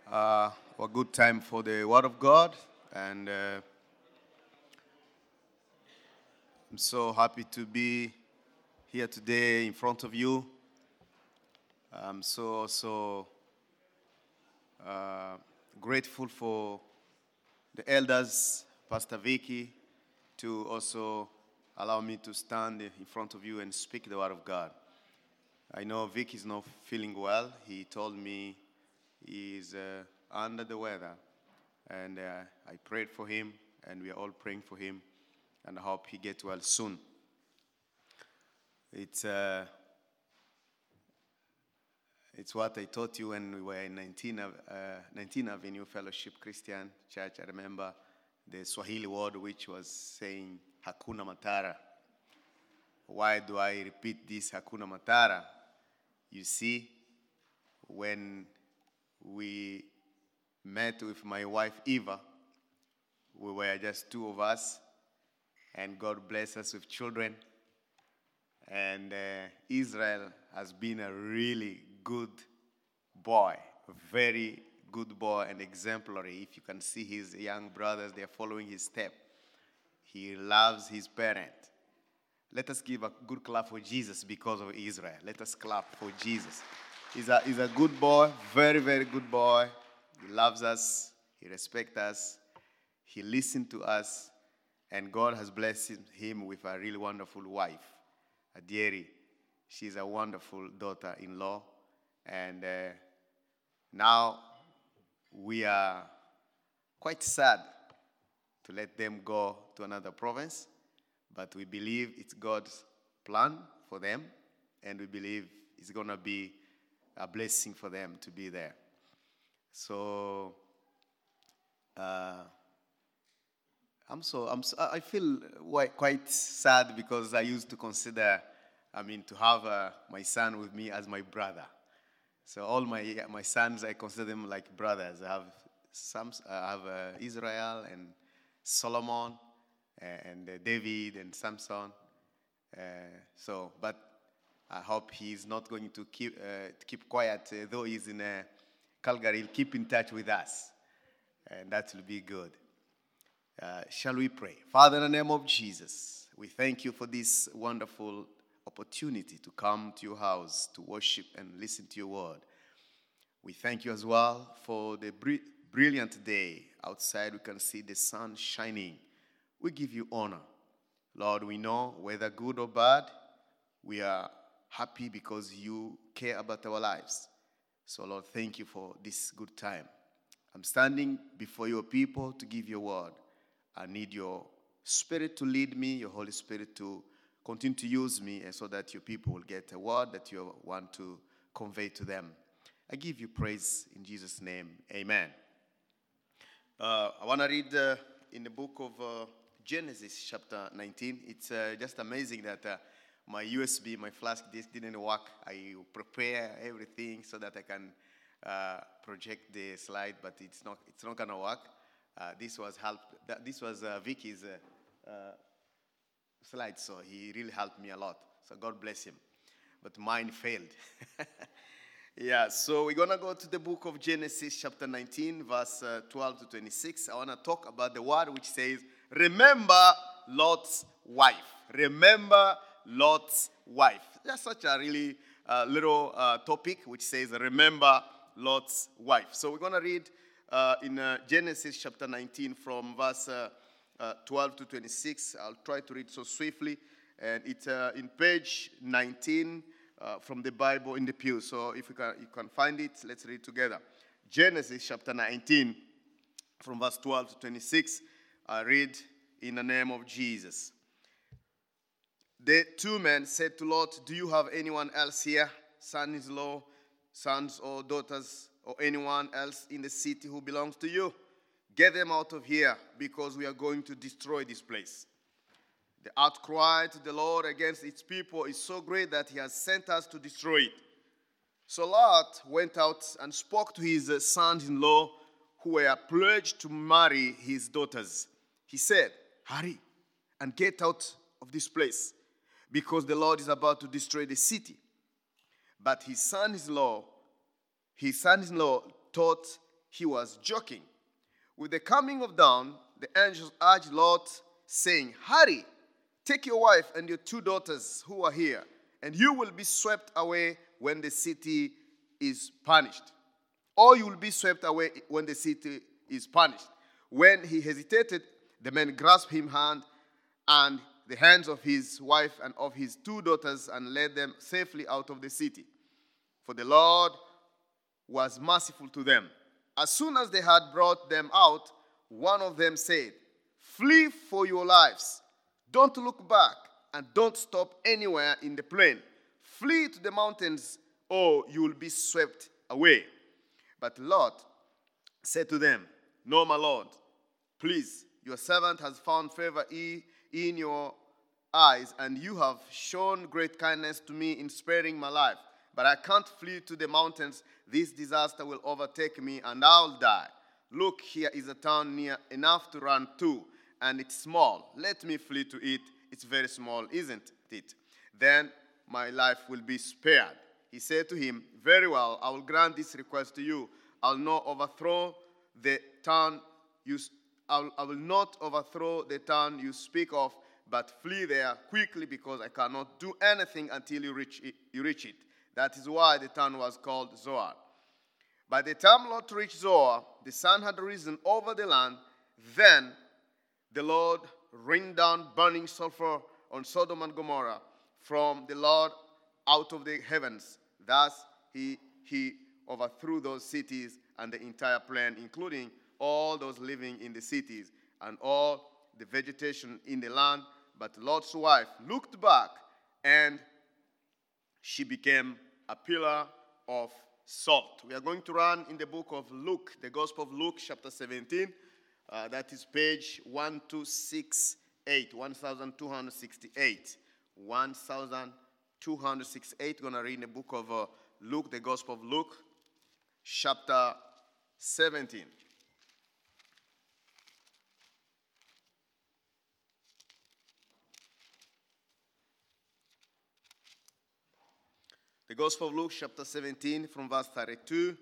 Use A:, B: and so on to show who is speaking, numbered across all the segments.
A: A good time for the Word of God, and I'm so happy to be here today in front of you. I'm so grateful for the elders, Pastor Vicky, to also allow me to stand in front of you and speak the Word of God. I know Vic is not feeling well. He told me he's under the weather, and I prayed for him, and we are all praying for him, and I hope he gets well soon. It's what I taught you when we were in 19 Avenue Fellowship Christian Church. I remember the Swahili word which was saying Hakuna Matata. Why do I repeat this Hakuna Matata? You see, when we met with my wife Eva, we were just two of us, and God blessed us with children. And Israel has been a really good boy, a very good boy and exemplary. If you can see his young brothers, they are following his step. He loves his parent. Let us give a good clap for Jesus because of Israel. Let us clap for Jesus. He's a good boy, very, very good boy. He loves us. He respects us. He listens to us. And God has blessed him with a really wonderful wife, Adieri. She's a wonderful daughter-in-law. And now we are quite sad to let them go to another province. But we believe it's God's plan for them, and we believe it's going to be a blessing for them to be there. So I feel quite sad because I used to consider, to have my son with me as my brother. So all my sons, I consider them like brothers. I have Israel and Solomon, and David and Samson. But I hope he's not going to keep quiet, though he's in Calgary. He'll keep in touch with us, and that will be good. Shall we pray? Father, in the name of Jesus, we thank you for this wonderful opportunity to come to your house to worship and listen to your word. We thank you as well for the brilliant day outside. We can see the sun shining. We give you honor. Lord, we know whether good or bad, we are happy because you care about our lives. So, Lord, thank you for this good time. I'm standing before your people to give your word. I need your Spirit to lead me, your Holy Spirit to continue to use me, and so that your people will get a word that you want to convey to them. I give you praise in Jesus' name. Amen. I want to read in the book of Genesis chapter 19. It's just amazing that my USB, my flash disk didn't work. I prepare everything so that I can project the slide, but it's not gonna work. This was Vicky's slide, so he really helped me a lot. So God bless him. But mine failed. Yeah, so we're gonna go to the book of Genesis chapter 19, verse 12 to 26. I wanna talk about the word which says, remember Lot's wife. Remember Lot's wife. That's such a really little topic which says, remember Lot's wife. So we're going to read in Genesis chapter 19 from verse 12 to 26. I'll try to read so swiftly. And it's in page 19 from the Bible in the pew. So if you can find it, let's read together. Genesis chapter 19 from verse 12 to 26. I read in the name of Jesus. The two men said to Lot, do you have anyone else here, son-in-law, sons or daughters, or anyone else in the city who belongs to you? Get them out of here, because we are going to destroy this place. The outcry to the Lord against its people is so great that he has sent us to destroy it. So Lot went out and spoke to his sons-in-law who were pledged to marry his daughters. He said, hurry and get out of this place, because the Lord is about to destroy the city. But his son-in-law thought he was joking. With the coming of dawn, the angels urged Lot, saying, "Hurry, take your wife and your 2 daughters who are here, and you will be swept away when the city is punished." Or you will be swept away when the city is punished. When he hesitated, the men grasped him hand and the hands of his wife and of his 2 daughters and led them safely out of the city. For the Lord was merciful to them. As soon as they had brought them out, one of them said, "Flee for your lives. Don't look back and don't stop anywhere in the plain. Flee to the mountains or you will be swept away." But Lot said to them, "No, my Lord, please, your servant has found favor in your eyes, and you have shown great kindness to me in sparing my life. But I can't flee to the mountains. This disaster will overtake me, and I'll die. Look, here is a town near enough to run to, and it's small. Let me flee to it. It's very small, isn't it? Then my life will be spared." He said to him, "Very well, I will grant this request to you. I will not overthrow the town you speak of, but flee there quickly, because I cannot do anything until you reach it. That is why the town was called Zoar." By the time Lot reached Zoar, the sun had risen over the land. Then the Lord rained down burning sulfur on Sodom and Gomorrah from the Lord out of the heavens. Thus he overthrew those cities and the entire plain, including all those living in the cities and all the vegetation in the land. But Lot's wife looked back, and she became a pillar of salt. We are going to run in the book of Luke, the Gospel of Luke, chapter 17. That is page 1268, 1268. 1268. We're going to read in the book of Luke, the Gospel of Luke, chapter 17. The Gospel of Luke, chapter 17, from verse 32.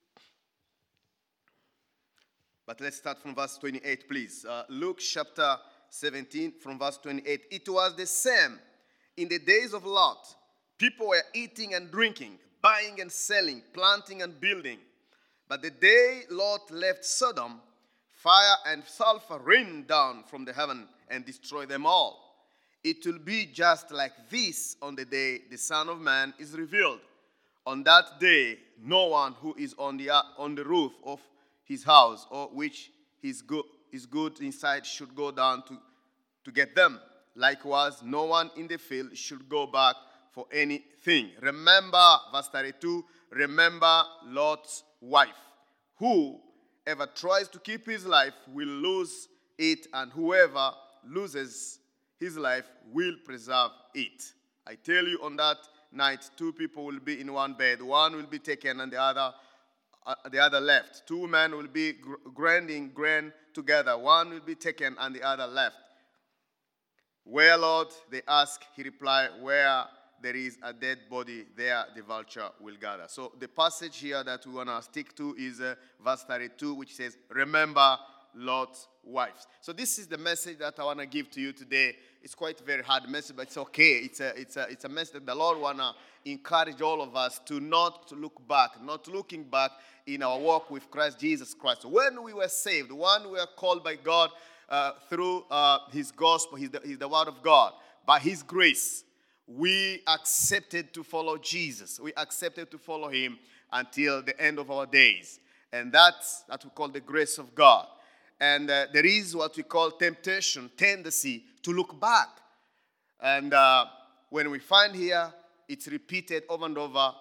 A: But let's start from verse 28, please. Luke, chapter 17, from verse 28. It was the same in the days of Lot. People were eating and drinking, buying and selling, planting and building. But the day Lot left Sodom, fire and sulfur rained down from the heaven and destroyed them all. It will be just like this on the day the Son of Man is revealed. On that day, no one who is on the roof of his house or which is good inside should go down to get them. Likewise, no one in the field should go back for anything. Remember, verse 32, remember Lot's wife. Whoever tries to keep his life will lose it, and whoever loses his life will preserve it. I tell you, on that night, 2 people will be in one bed. One will be taken and the other left. 2 men will be grinding grain together. One will be taken and the other left. "Where, Lord?" they ask. He replied, "Where there is a dead body, there the vulture will gather." So the passage here that we want to stick to is verse 32, which says, "Remember Lot's wives." So this is the message that I want to give to you today. It's quite a very hard message, but it's okay. It's a message that the Lord want to encourage all of us to not look back, not looking back in our walk with Christ Jesus Christ. When we were saved, when we were called by God through His gospel, He's the Word of God, by His grace, we accepted to follow Jesus. We accepted to follow Him until the end of our days. And that's what we call the grace of God. And there is what we call temptation, tendency to look back. And when we find here, it's repeated over and over.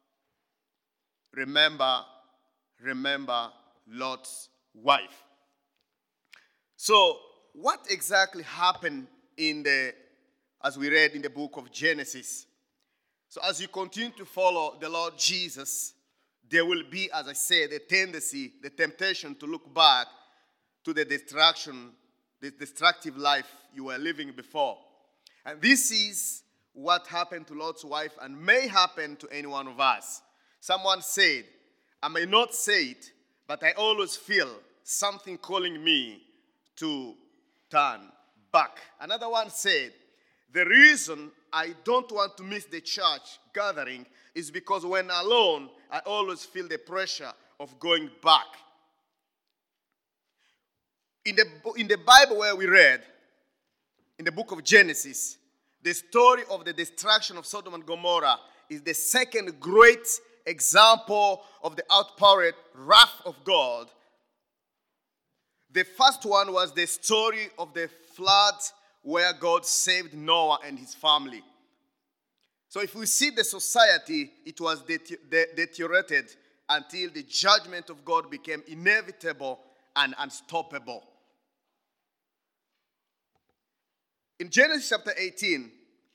A: Remember Lot's wife. So what exactly happened as we read in the book of Genesis? So as you continue to follow the Lord Jesus, there will be, as I said, the tendency, the temptation to look back to the destructive life you were living before. And this is what happened to Lot's wife and may happen to any one of us. Someone said, I may not say it, but I always feel something calling me to turn back. Another one said, the reason I don't want to miss the church gathering is because when alone, I always feel the pressure of going back. In the Bible where we read, in the book of Genesis, the story of the destruction of Sodom and Gomorrah is the second great example of the outpoured wrath of God. The first one was the story of the flood where God saved Noah and his family. So if we see the society, it was deteriorated until the judgment of God became inevitable and unstoppable. In Genesis chapter 18,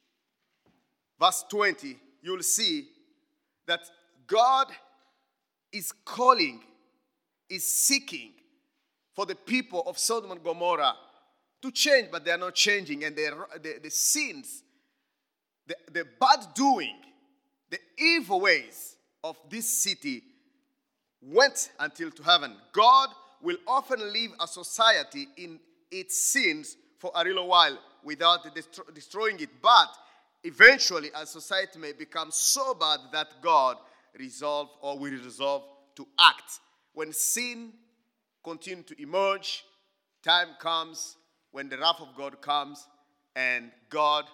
A: verse 20, you'll see that God is calling, is seeking for the people of Sodom and Gomorrah to change, but they are not changing. And the sins, the bad doing, the evil ways of this city went until to heaven. God will often leave a society in its sins for a little while without destroying it. But eventually, a society may become so bad that God will resolve to act. When sin continues to emerge, time comes when the wrath of God comes and God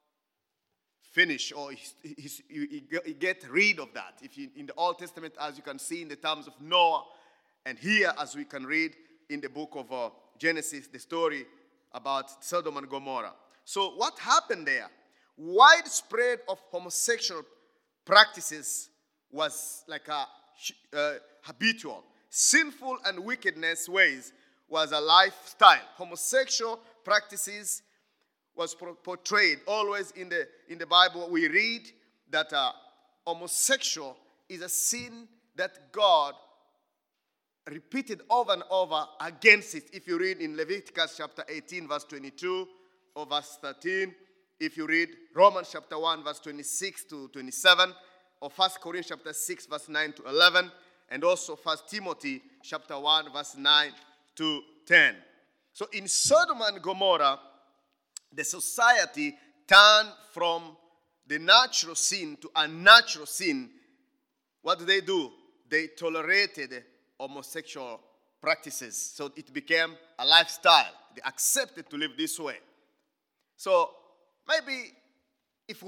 A: finish or he get rid of that. If you, in the Old Testament, as you can see in the terms of Noah, and here as we can read in the book of Genesis, the story about Sodom and Gomorrah. So what happened there? Widespread of homosexual practices was like a habitual. Sinful and wickedness ways was a lifestyle. Homosexual practices was portrayed always in the Bible. We read that homosexual is a sin that God repeated over and over against it. If you read in Leviticus chapter 18 verse 22 or verse 13, if you read Romans chapter 1 verse 26 to 27, or 1 Corinthians chapter 6 verse 9 to 11, and also 1 Timothy chapter 1 verse 9 to 10. So in Sodom and Gomorrah, the society turned from the natural sin to unnatural sin. What do? They tolerated homosexual practices. So it became a lifestyle. They accepted to live this way. So maybe if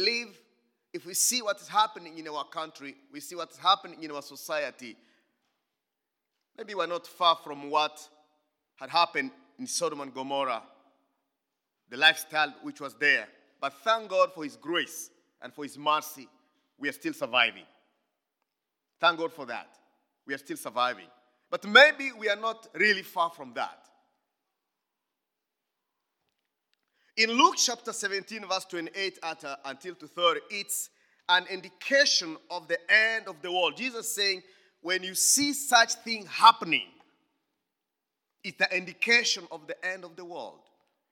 A: we see what is happening in our country, we see what is happening in our society, maybe we're not far from what had happened in Sodom and Gomorrah, the lifestyle which was there. But thank God for His grace and for His mercy, we are still surviving. Thank God for that. We are still surviving. But maybe we are not really far from that. In Luke chapter 17, verse 28 until to 30, it's an indication of the end of the world. Jesus saying, when you see such thing happening, it's an indication of the end of the world.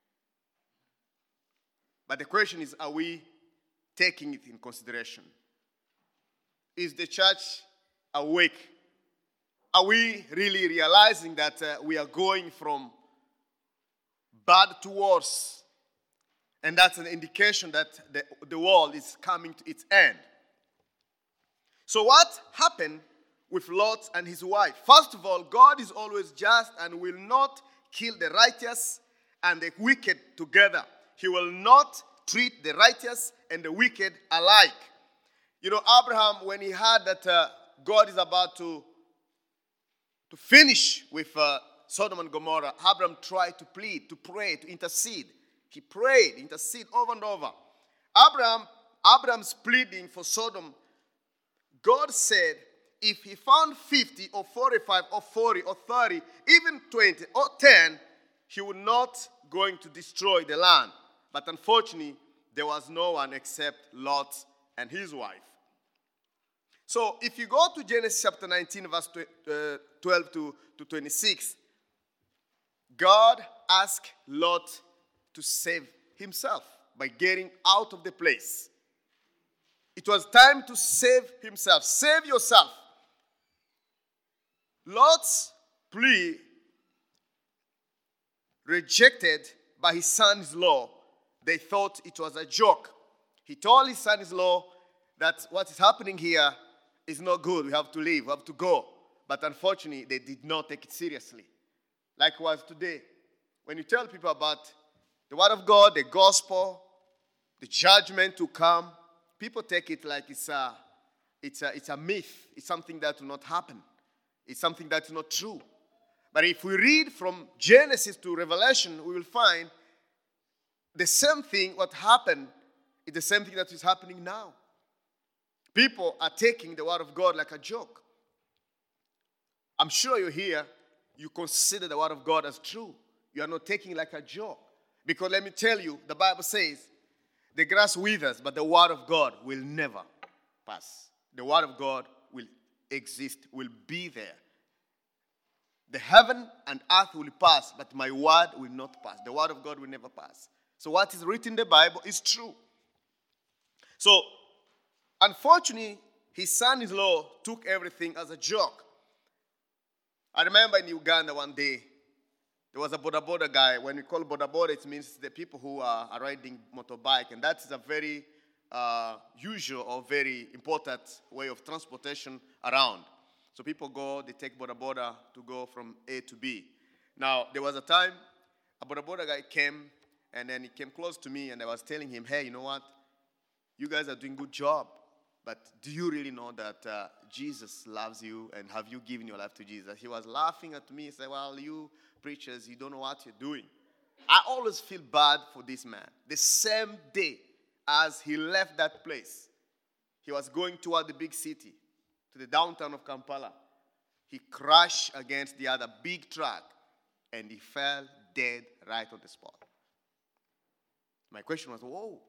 A: But the question is, are we taking it in consideration? Is the church awake? Are we really realizing that we are going from bad to worse? And that's an indication that the world is coming to its end. So what happened with Lot and his wife? First of all, God is always just and will not kill the righteous and the wicked together. He will not treat the righteous and the wicked alike. You know, Abraham, when he heard that God is about to finish with Sodom and Gomorrah, Abraham tried to plead, to pray, to intercede. He prayed, intercede over and over. Abraham's pleading for Sodom, God said, if he found 50 or 45 or 40 or 30, even 20 or 10, he would not going to destroy the land. But unfortunately, there was no one except Lot and his wife. So if you go to Genesis chapter 19, verse 12 to 26, God asked Lot to save himself by getting out of the place. It was time to save himself. Save yourself.
B: Lot's plea rejected by his son-in-law, they thought it was a joke. He told his son-in-law that what is happening here is not good. We have to leave. We have to go. But unfortunately, they did not take it seriously. Likewise today, when you tell people about the Word of God, the gospel, the judgment to come, people take it like it's a myth. It's something that will not happen. It's something that is not true. But if we read from Genesis to Revelation, we will find the same thing, what happened, is the same thing that is happening now. People are taking the Word of God like a joke. I'm sure you're here, you consider the Word of God as true. You are not taking it like a joke. Because let me tell you, the Bible says, the grass withers, but the Word of God will never pass. The Word of God will exist, will be there. The heaven and earth will pass, but my word will not pass. The Word of God will never pass. So what is written in the Bible is true. So, unfortunately, his son-in-law took everything as a joke. I remember in Uganda one day, there was a boda guy. When we call boda, it means the people who are riding motorbike. And that is a very usual or very important way of transportation around. So people go, they take boda to go from A to B. Now, there was a time a boda guy came, and then he came close to me, and I was telling him, hey, you know what? You guys are doing a good job. But do you really know that Jesus loves you, and have you given your life to Jesus? He was laughing at me. He said, well, you preachers, you don't know what you're doing. I always feel bad for this man. The same day as he left that place, he was going toward the big city, to the downtown of Kampala. He crashed against the other big truck, and he fell dead right on the spot. My question was, whoa.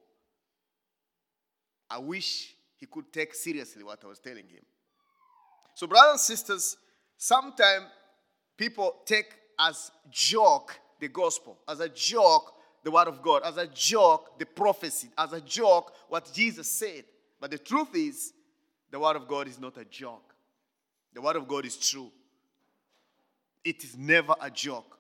B: I wish he could take seriously what I was telling him. So brothers and sisters, sometimes people take as joke the gospel, as a joke the Word of God, as a joke the prophecy, as a joke what Jesus said. But the truth is, the Word of God is not a joke. The Word of God is true. It is never a joke.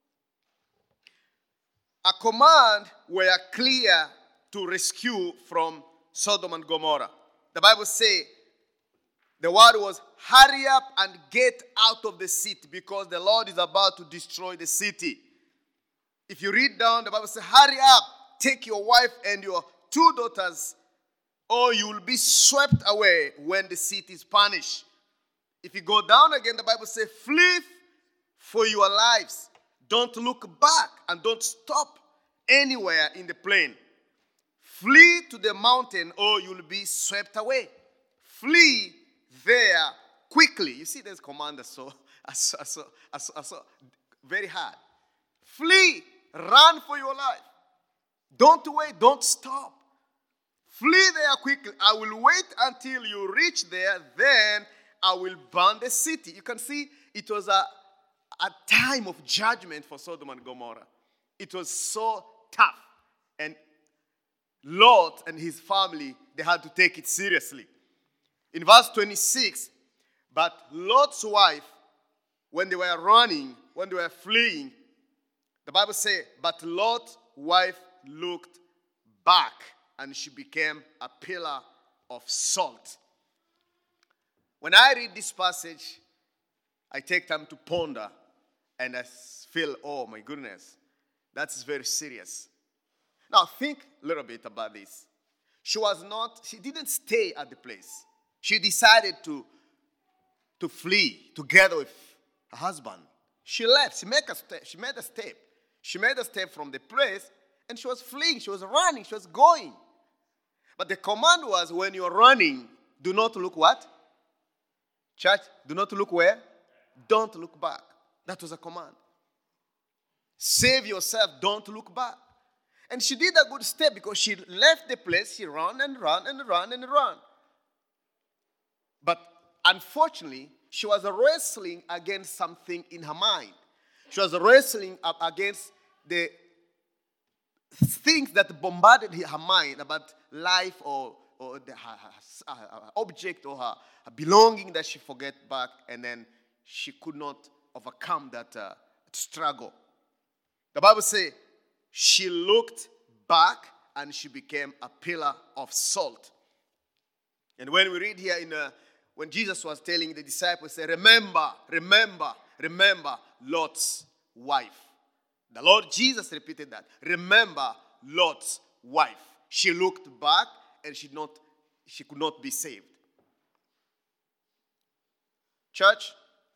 B: A command were clear to rescue from Sodom and Gomorrah. The Bible says the word was, hurry up and get out of the city because the Lord is about to destroy the city. If you read down, the Bible says, hurry up, take your wife and your 2 daughters, or you will be swept away when the city is punished. If you go down again, the Bible says, flee for your lives. Don't look back and don't stop anywhere in the plain. Flee to the mountain or you'll be swept away. Flee there quickly. You see, this command is so very hard. Flee. Run for your life. Don't wait. Don't stop. Flee there quickly. I will wait until you reach there. Then I will burn the city. You can see it was a time of judgment for Sodom and Gomorrah. It was so tough. And Lot and his family, they had to take it seriously. In verse 26, but Lot's wife, when they were running, when they were fleeing, the Bible says, but Lot's wife looked back and she became a pillar of salt. When I read this passage, I take time to ponder and I feel, oh my goodness, that's very serious. Now think a little bit about this. She didn't stay at the place. She decided to flee together with her husband. She left. She made a step. She made a step from the place and she was fleeing. She was running. She was going. But the command was, when you're running, do not look what? Church, do not look where? Don't look back. That was a command. Save yourself. Don't look back. And she did a good step because she left the place. She ran and ran and ran and ran. But unfortunately, she was wrestling against something in her mind. She was wrestling up against the things that bombarded her mind about life or her object or her belonging that she forget back, and then she could not overcome that struggle. The Bible says she looked back and she became a pillar of salt. And when we read here when Jesus was telling the disciples, say, remember Lot's wife. The Lord Jesus repeated that. Remember Lot's wife. She looked back and she could not be saved. Church,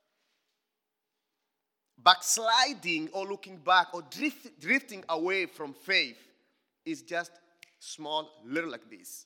B: backsliding or looking back or drifting away from faith is just small, little like this.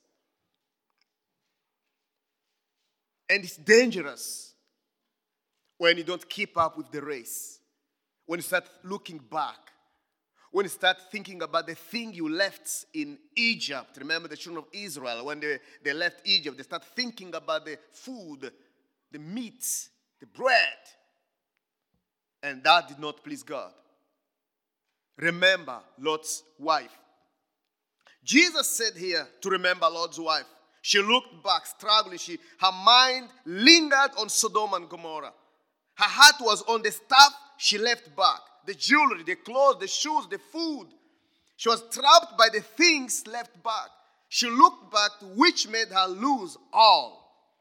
B: And it's dangerous when you don't keep up with the race. When you start looking back. When you start thinking about the thing you left in Egypt. Remember the children of Israel, when they left Egypt, they start thinking about the food, the meat, the bread. And that did not please God. Remember Lot's wife. Jesus said here to remember Lot's wife. She looked back, struggling. Her mind lingered on Sodom and Gomorrah. Her heart was on the stuff she left back. The jewelry, the clothes, the shoes, the food. She was trapped by the things left back. She looked back to which made her lose all.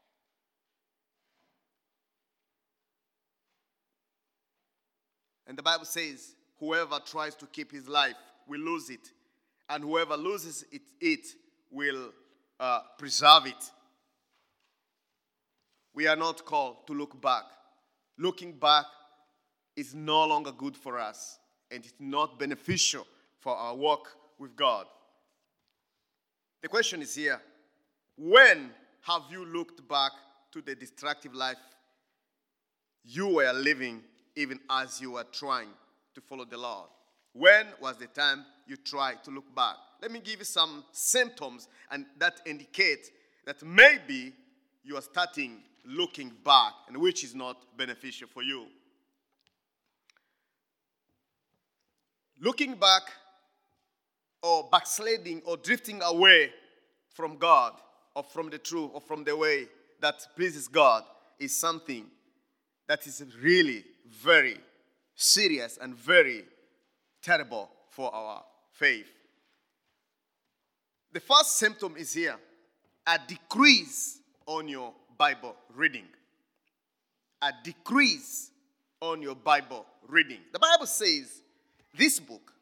B: And the Bible says, whoever tries to keep his life will lose it. And whoever loses it will preserve it. We are not called to look back. Looking back is no longer good for us. And it's not beneficial for our walk with God. The question is here, when have you looked back to the destructive life you were living even as you were trying to follow the Lord? When was the time you tried to look back? Let me give you some symptoms and that indicate that maybe you are starting looking back, and which is not beneficial for you. Looking back or backsliding or drifting away from God or from the truth or from the way that pleases God is something that is really very serious and very terrible for our faith. The first symptom is here, a decrease on your Bible reading. A decrease on your Bible reading. The Bible says this book,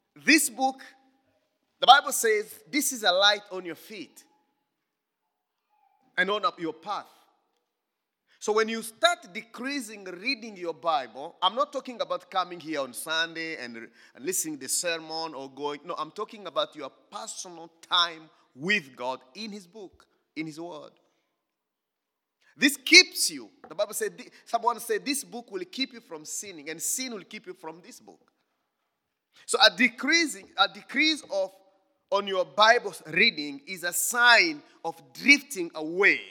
B: the Bible says this is a light on your feet and on your path. So when you start decreasing reading your Bible, I'm not talking about coming here on Sunday and listening to the sermon or going. No, I'm talking about your personal time with God in His book, in His Word. This keeps you. The Bible said, someone said, this book will keep you from sinning, and sin will keep you from this book. So a decrease on your Bible's reading is a sign of drifting away.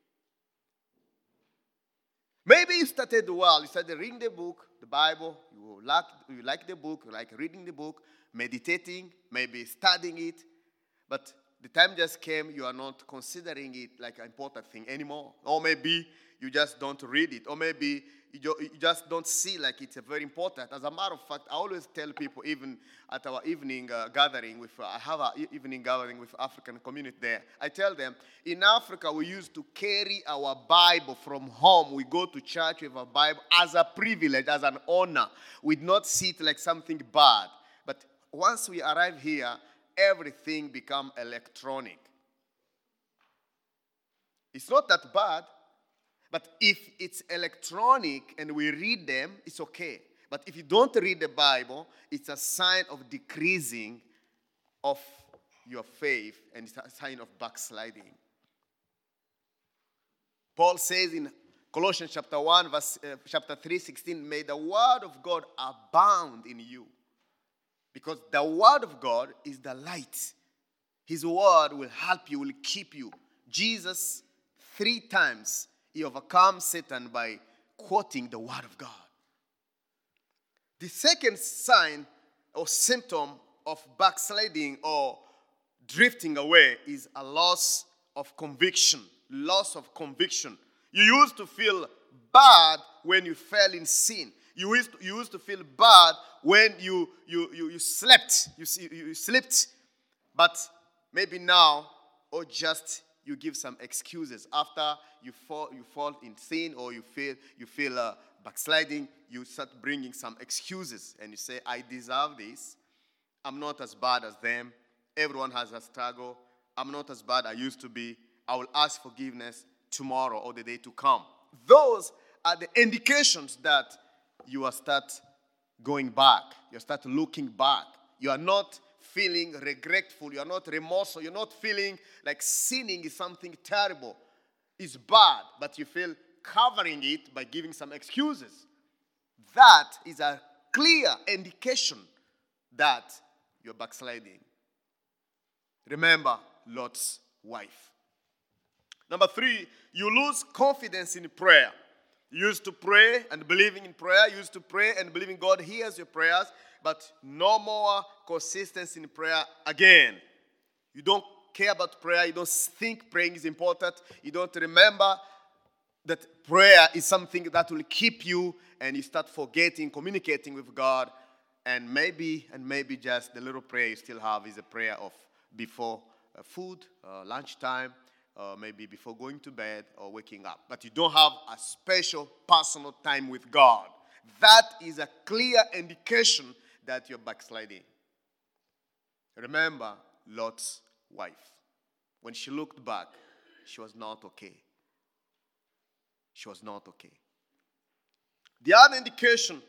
B: Maybe you started well. You started reading the book, the Bible. You like the book. You like reading the book, meditating, maybe studying it. But the time just came, you are not considering it like an important thing anymore. Or maybe you just don't read it. Or maybe you just don't see like it's very important. As a matter of fact, I always tell people, even at our evening gathering, I have an evening gathering with African community there. I tell them, in Africa, we used to carry our Bible from home. We go to church with our Bible as a privilege, as an honor. We do not see it like something bad. But once we arrive here, everything becomes electronic. It's not that bad. But if it's electronic and we read them, it's okay. But if you don't read the Bible, it's a sign of decreasing of your faith, and it's a sign of backsliding. Paul says in Colossians chapter 1, chapter 3, 16, may the word of God abound in you. Because the word of God is the light. His word will help you, will keep you. Jesus 3 times he overcomes Satan by quoting the word of God. The second sign or symptom of backsliding or drifting away is a loss of conviction. Loss of conviction. You used to feel bad when you fell in sin. You used to feel bad when you slept. You slept. But maybe now, or just you give some excuses after you fall in sin, or you feel backsliding. You start bringing some excuses and you say, I deserve this. I'm not as bad as them. Everyone has a struggle. I'm not as bad as I used to be. I will ask forgiveness tomorrow or the day to come. Those are the indications that you are start going back. You start looking back. You are not feeling regretful. You are not remorseful. You're not feeling like sinning is something terrible. It's bad, but you feel covering it by giving some excuses. That is a clear indication that you're backsliding. Remember Lot's wife. Number 3, you lose confidence in prayer. You used to pray and believing in prayer. You used to pray and believing God hears your prayers, but no more consistency in prayer again. You don't care about prayer. You don't think praying is important. You don't remember that prayer is something that will keep you, and you start forgetting, communicating with God. And maybe just the little prayer you still have is a prayer of before food, lunchtime, maybe before going to bed or waking up. But you don't have a special personal time with God. That is a clear indication that you're backsliding. Remember Lot's wife. When she looked back, she was not okay. She was not okay. The other indication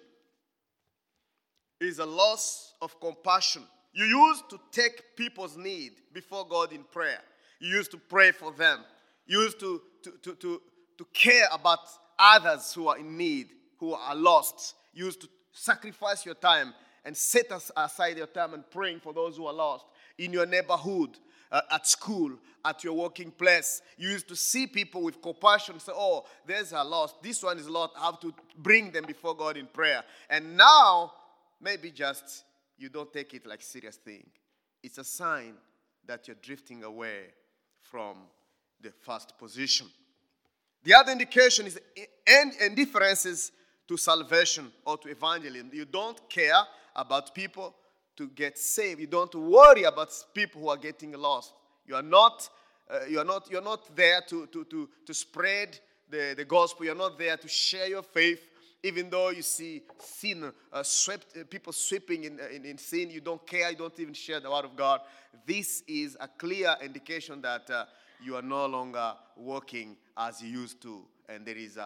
B: is a loss of compassion. You used to take people's need before God in prayer. You used to pray for them. You used to care about others who are in need, who are lost. You used to sacrifice your time and set aside your time and praying for those who are lost in your neighborhood, at school, at your working place. You used to see people with compassion, say, oh, there's a lost. This one is lost. I have to bring them before God in prayer. And now, maybe just you don't take it like a serious thing. It's a sign that you're drifting away from the first position. The other indication is indifferences to salvation or to evangelism. You don't care about people to get saved. You don't worry about people who are getting lost. You're not there to spread the gospel. You're not there to share your faith. Even though you see sin, people sweeping in sin, you don't care. You don't even share the word of God. This is a clear indication that you are no longer working as you used to, and there is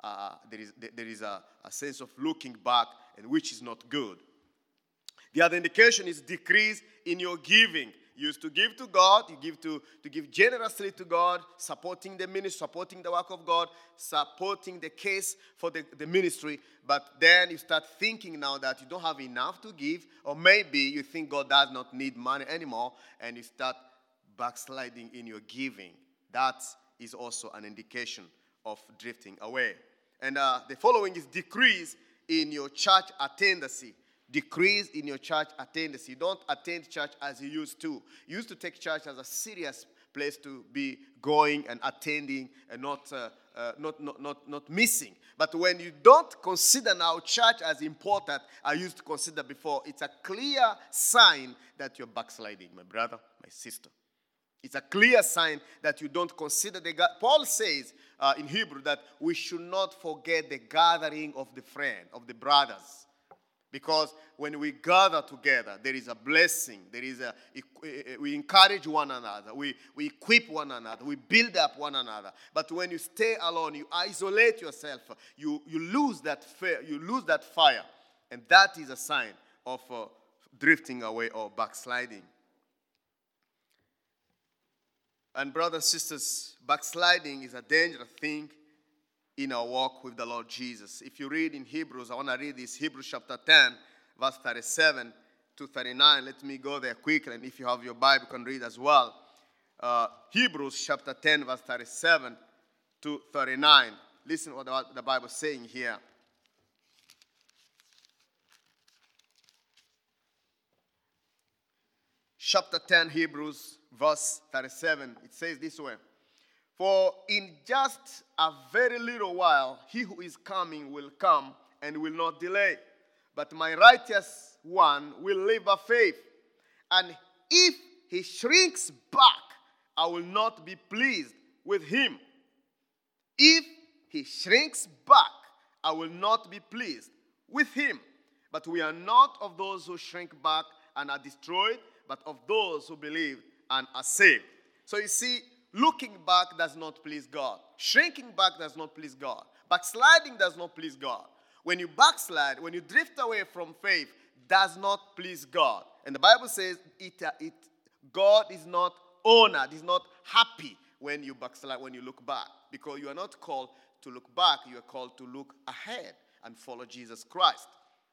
B: a sense of looking back, and which is not good. The other indication is decrease in your giving. You used to give to God, you give generously to God, supporting the ministry, supporting the work of God, supporting the case for the ministry. But then you start thinking now that you don't have enough to give, or maybe you think God does not need money anymore, and you start backsliding in your giving. That is also an indication of drifting away. And the following is decrease in your church attendance. Decrease in your church attendance. You don't attend church as you used to. You used to take church as a serious place to be going and attending and not missing. But when you don't consider now church as important as you used to consider before, it's a clear sign that you're backsliding, my brother, my sister. It's a clear sign that you don't consider the God. Paul says in Hebrew that we should not forget the gathering of the friend, of the brothers. Because when we gather together, there is a blessing. We encourage one another. We equip one another. We build up one another. But when you stay alone, you isolate yourself. You lose that fire. You lose that fire. And that is a sign of drifting away or backsliding. And brothers and sisters, backsliding is a dangerous thing in our walk with the Lord Jesus. If you read in Hebrews, I want to read this, Hebrews chapter 10, verse 37 to 39. Let me go there quickly, and if you have your Bible, you can read as well. Hebrews chapter 10, verse 37 to 39. Listen what the Bible is saying here. Chapter 10, Hebrews, verse 37. It says this way. For in just a very little while, he who is coming will come and will not delay. But my righteous one will live by faith. And if he shrinks back, I will not be pleased with him. If he shrinks back, I will not be pleased with him. But we are not of those who shrink back and are destroyed, but of those who believe and are saved. So you see, looking back does not please God. Shrinking back does not please God. Backsliding does not please God. When you backslide, when you drift away from faith, does not please God. And the Bible says God is not honored, is not happy when you backslide, when you look back. Because you are not called to look back, you are called to look ahead and follow Jesus Christ.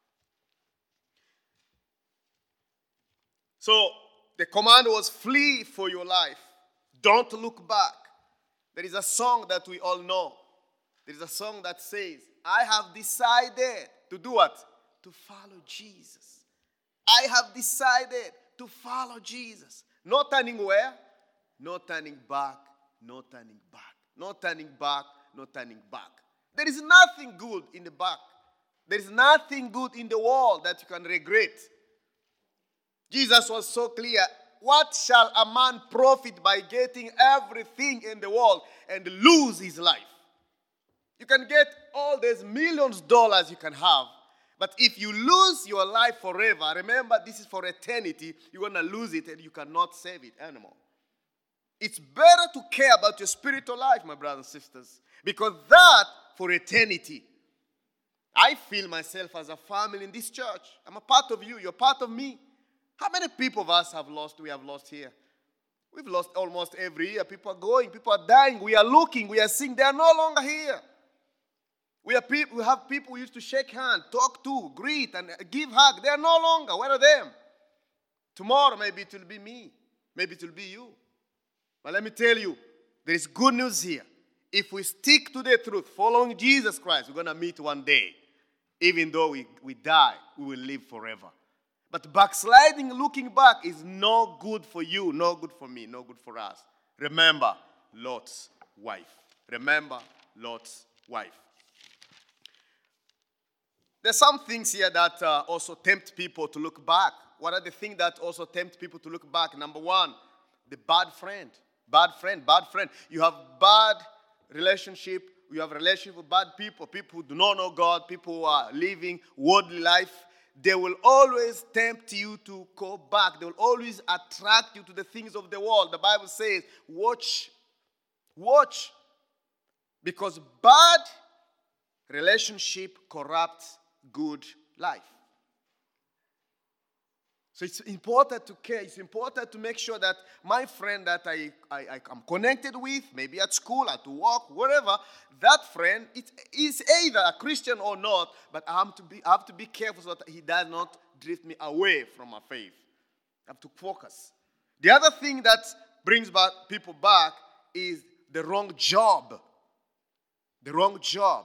B: So the command was flee for your life. Don't look back. There is a song that we all know. There is a song that says, I have decided to do what? To follow Jesus. I have decided to follow Jesus. No turning where? No turning back, no turning back. No turning back, no turning back. There is nothing good in the back. There is nothing good in the world that you can regret. Jesus was so clear. What shall a man profit by getting everything in the world and lose his life? You can get all these millions of dollars you can have, but if you lose your life forever, remember this is for eternity, you're going to lose it and you cannot save it anymore. It's better to care about your spiritual life, my brothers and sisters, because that for eternity. I feel myself as a family in this church. I'm a part of you. You're part of me. How many people of us we have lost here? We've lost almost every year. People are going, people are dying. We are looking, we are seeing. They are no longer here. We have people who used to shake hands, talk to, greet, and give hug. They are no longer. Where are them? Tomorrow, maybe it will be me. Maybe it will be you. But let me tell you, there is good news here. If we stick to the truth, following Jesus Christ, we're going to meet one day. Even though we die, we will live forever. But backsliding, looking back, is no good for you, no good for me, no good for us. Remember Lot's wife. Remember Lot's wife. There's some things here that also tempt people to look back. What are the things that also tempt people to look back? Number one, the bad friend. Bad friend, bad friend. You have bad relationship. You have relationship with bad people. People who do not know God. People who are living worldly life. They will always tempt you to go back. They will always attract you to the things of the world. The Bible says, watch. Watch. Because bad relationship corrupts good life. So it's important to care. It's important to make sure that my friend that I'm connected with, maybe at school, at work, wherever, that friend is either a Christian or not, but I have to be careful so that he does not drift me away from my faith. I have to focus. The other thing that brings people back is the wrong job. The wrong job.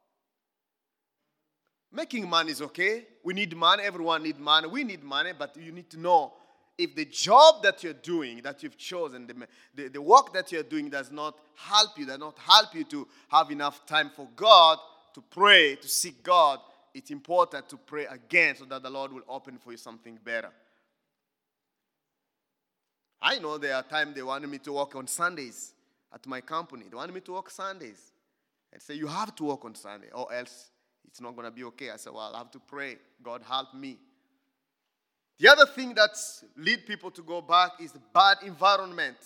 B: Making money is okay. We need money. Everyone needs money. We need money, but you need to know if the job that you're doing, that you've chosen, the work that you're doing does not help you to have enough time for God, to pray, to seek God, it's important to pray again so that the Lord will open for you something better. I know there are times they wanted me to work on Sundays at my company. They wanted me to work Sundays. And say, you have to work on Sunday or else it's not going to be okay. I said, well, I'll have to pray. God help me. The other thing that leads people to go back is the bad environment.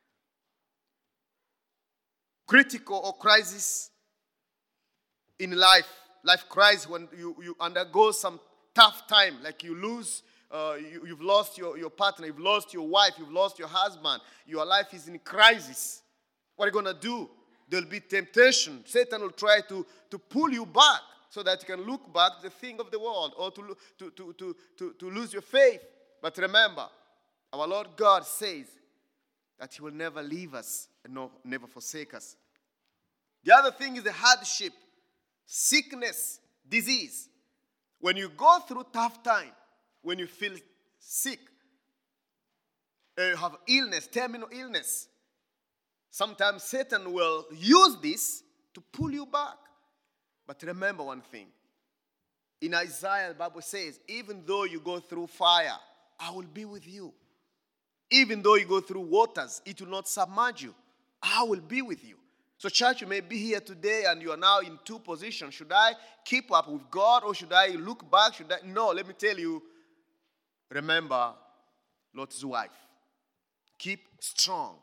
B: Critical or crisis in life. Life crisis when you undergo some tough time. Like you lose, you've lost your partner. You've lost your wife. You've lost your husband. Your life is in crisis. What are you going to do? There'll be temptation. Satan will try to pull you back, so that you can look back to the thing of the world or to lose your faith. But remember, our Lord God says that He will never leave us and never forsake us. The other thing is the hardship, sickness, disease. When you go through tough time, when you feel sick, you have illness, terminal illness, Sometimes Satan will use this to pull you back. But remember one thing. In Isaiah, the Bible says, even though you go through fire, I will be with you. Even though you go through waters, it will not submerge you. I will be with you. So church, you may be here today and you are now in two positions. Should I keep up with God or should I look back? No, let me tell you, remember Lot's wife. Keep strong.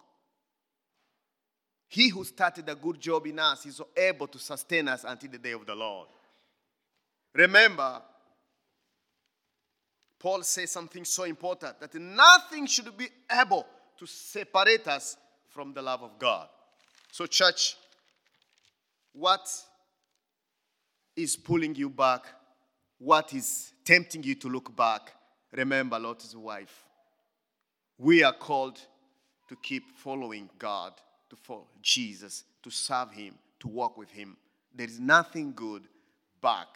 B: He who started a good job in us is able to sustain us until the day of the Lord. Remember, Paul says something so important, that nothing should be able to separate us from the love of God. So church, what is pulling you back? What is tempting you to look back? Remember Lot's wife. We are called to keep following God, to follow Jesus, to serve him, to walk with him. There is nothing good back.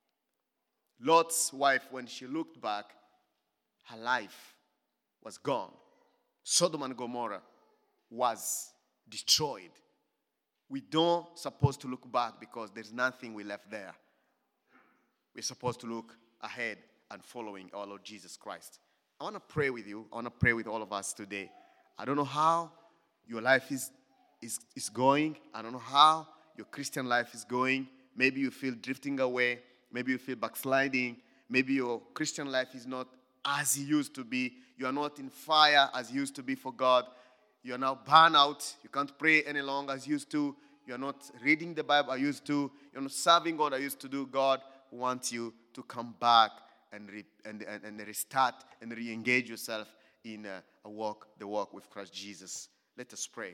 B: Lot's wife, when she looked back, her life was gone. Sodom and Gomorrah was destroyed. We don't supposed to look back because there's nothing we left there. We're supposed to look ahead and following our Lord Jesus Christ. I want to pray with you. I want to pray with all of us today. I don't know how your life is going. I don't know how your Christian life is going. Maybe you feel drifting away. Maybe you feel backsliding. Maybe your Christian life is not as it used to be. You are not in fire as you used to be for God. You are now burned out. You can't pray any longer as you used to. You are not reading the Bible as you used to. You're not serving God as you used to do. God wants you to come back and restart and re-engage yourself in the walk with Christ Jesus. Let us pray.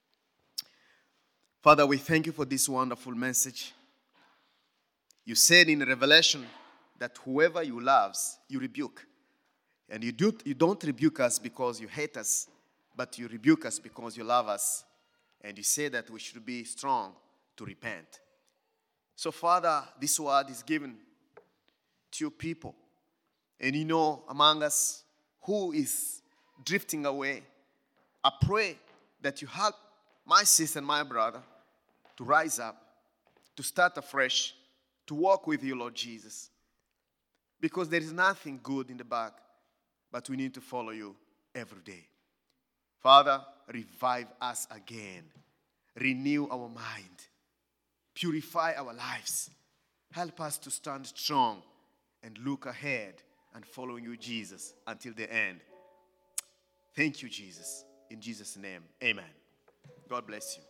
B: Father, we thank you for this wonderful message. You said in Revelation that whoever you love, you rebuke. And you don't rebuke us because you hate us, but you rebuke us because you love us. And you say that we should be strong to repent. So, Father, this word is given to your people. And you know among us who is drifting away. I pray that you help my sister and my brother to rise up, to start afresh, to walk with you, Lord Jesus. Because there is nothing good in the back, but we need to follow you every day. Father, revive us again. Renew our mind. Purify our lives. Help us to stand strong and look ahead and follow you, Jesus, until the end. Thank you, Jesus. In Jesus' name, amen. God bless you.